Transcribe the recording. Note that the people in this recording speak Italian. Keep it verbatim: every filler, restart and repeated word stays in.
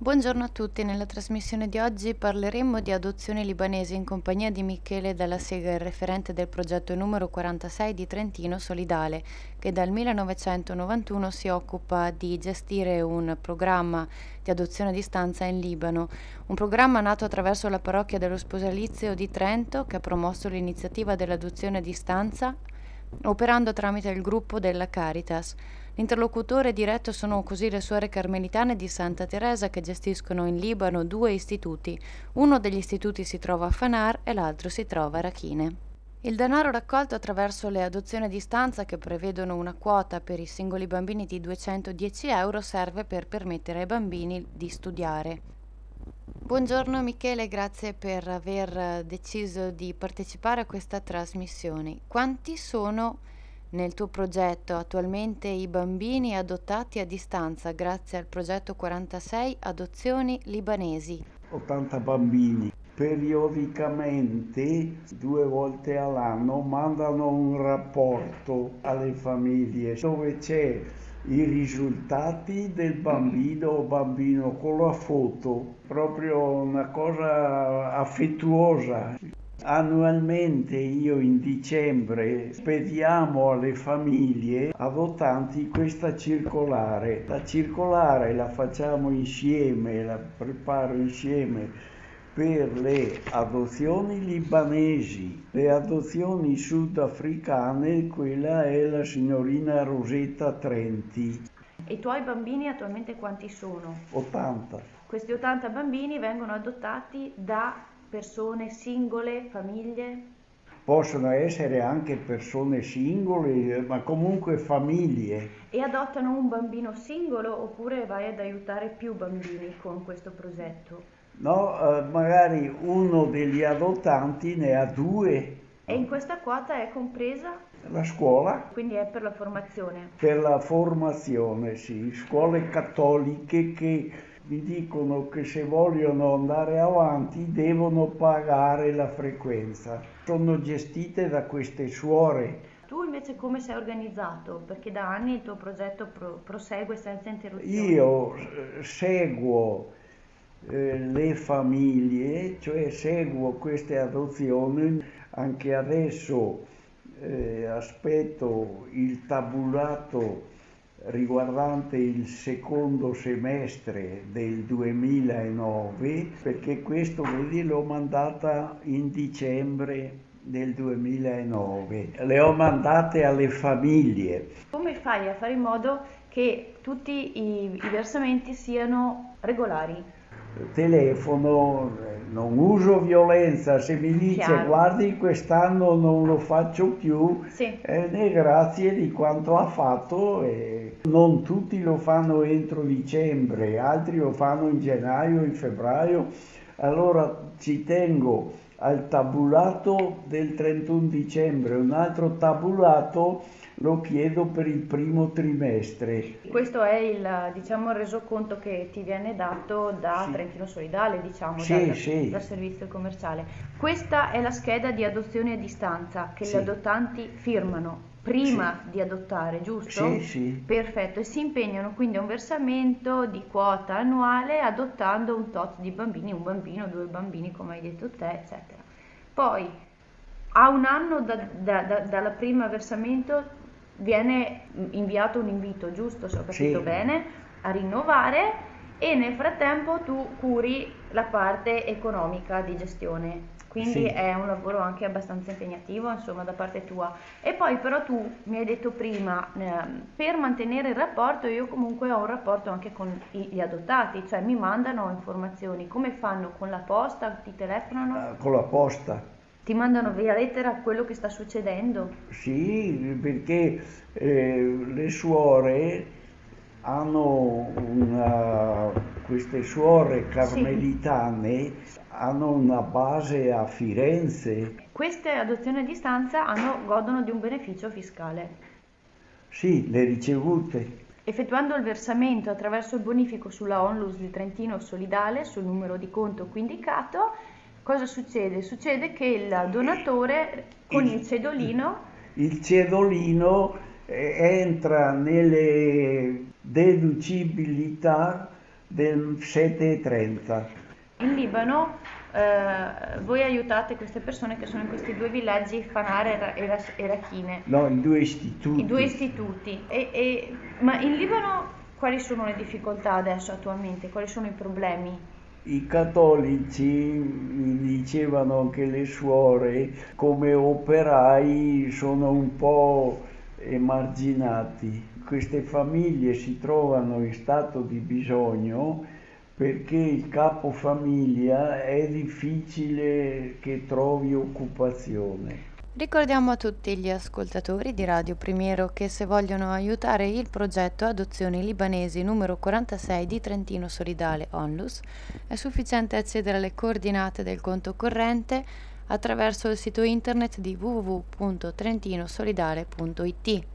Buongiorno a tutti, nella trasmissione di oggi parleremo di adozioni libanesi in compagnia di Michele Dalla Sega, il referente del progetto numero quarantasei di Trentino Solidale, che dal millenovecentonovantuno si occupa di gestire un programma di adozione a distanza in Libano, un programma nato attraverso la parrocchia dello Sposalizio di Trento che ha promosso l'iniziativa dell'adozione a distanza operando tramite il gruppo della Caritas. L'interlocutore diretto sono così le suore carmelitane di Santa Teresa che gestiscono in Libano due istituti. Uno degli istituti si trova a Fanar e l'altro si trova a Rachine. Il denaro raccolto attraverso le adozioni a distanza, che prevedono una quota per i singoli bambini di duecentodieci euro, serve per permettere ai bambini di studiare. Buongiorno Michele, grazie per aver deciso di partecipare a questa trasmissione. Quanti sono nel tuo progetto attualmente i bambini adottati a distanza grazie al progetto quarantasei Adozioni Libanesi? ottanta bambini. Periodicamente, due volte all'anno, mandano un rapporto alle famiglie dove c'è i risultati del bambino o bambino con la foto, proprio una cosa affettuosa. Annualmente io in dicembre spediamo alle famiglie adottanti questa circolare. La circolare la facciamo insieme, la preparo insieme per le adozioni libanesi, le adozioni sudafricane, quella è la signorina Rosetta Trenti. E i tuoi bambini attualmente quanti sono? ottanta. Questi ottanta bambini vengono adottati da persone singole, famiglie? Possono essere anche persone singole, ma comunque famiglie. E adottano un bambino singolo oppure vai ad aiutare più bambini con questo progetto? No, eh, magari uno degli adottanti ne ha due. E in questa quota è compresa? La scuola? Quindi è per la formazione? Per la formazione, sì. Scuole cattoliche che mi dicono che se vogliono andare avanti devono pagare la frequenza. Sono gestite da queste suore. Tu invece come sei organizzato? Perché da anni il tuo progetto pro- prosegue senza interruzioni. Io eh, seguo eh, le famiglie, cioè seguo queste adozioni. Anche adesso eh, aspetto il tabulato riguardante il secondo semestre del duemilanove, perché questo, vedi, l'ho mandata in dicembre del duemilanove. Le ho mandate alle famiglie. Come fai a fare in modo che tutti i, i versamenti siano regolari? Telefono, non uso violenza, se mi dice Chiaro. guardi quest'anno non lo faccio più, Sì. eh, ne grazie di quanto ha fatto. E non tutti lo fanno entro dicembre, altri lo fanno in gennaio, in febbraio, allora ci tengo al tabulato del trentuno dicembre, un altro tabulato lo chiedo per il primo trimestre. Questo è il, diciamo, il resoconto che ti viene dato da Sì. Trentino Solidale, diciamo, Sì, dal, sì. dal servizio commerciale. Questa è la scheda di adozione a distanza che Sì. gli adottanti firmano prima Sì. di adottare, giusto? Sì, sì. Perfetto, e si impegnano quindi a un versamento di quota annuale adottando un tot di bambini, un bambino, due bambini, come hai detto te, eccetera. Poi, a un anno da, da, da, dalla prima versamento viene inviato un invito, giusto, se ho capito Sì. bene, a rinnovare, e nel frattempo tu curi la parte economica di gestione. Quindi Sì. è un lavoro anche abbastanza impegnativo, insomma, da parte tua. E poi però tu mi hai detto prima, eh, per mantenere il rapporto, io comunque ho un rapporto anche con i- gli adottati, cioè mi mandano informazioni. Come fanno? Con la posta? Ti telefonano? Ah, con la posta. Ti mandano via lettera quello che sta succedendo? Sì, perché eh, le suore hanno una, queste suore carmelitane hanno una base a Firenze. Queste adozioni a distanza hanno, godono di un beneficio fiscale. Sì, le ricevute. Effettuando il versamento attraverso il bonifico sulla Onlus di Trentino Solidale sul numero di conto qui indicato, cosa succede? Succede che il donatore con il cedolino Il cedolino eh, entra nelle deducibilità del sette e trenta. In Libano eh, voi aiutate queste persone che sono in questi due villaggi, Fanar e, Ras- e Rakhine, No, i due istituti. i due istituti. E, e- ma in Libano quali sono le difficoltà adesso attualmente? Quali sono i problemi? I cattolici, mi dicevano anche le suore, come operai sono un po' emarginati. Queste famiglie si trovano in stato di bisogno perché il capofamiglia è difficile che trovi occupazione. Ricordiamo a tutti gli ascoltatori di Radio Primiero che se vogliono aiutare il progetto Adozioni Libanesi numero quarantasei di Trentino Solidale Onlus è sufficiente accedere alle coordinate del conto corrente attraverso il sito internet di w w w punto trentinosolidale punto i t.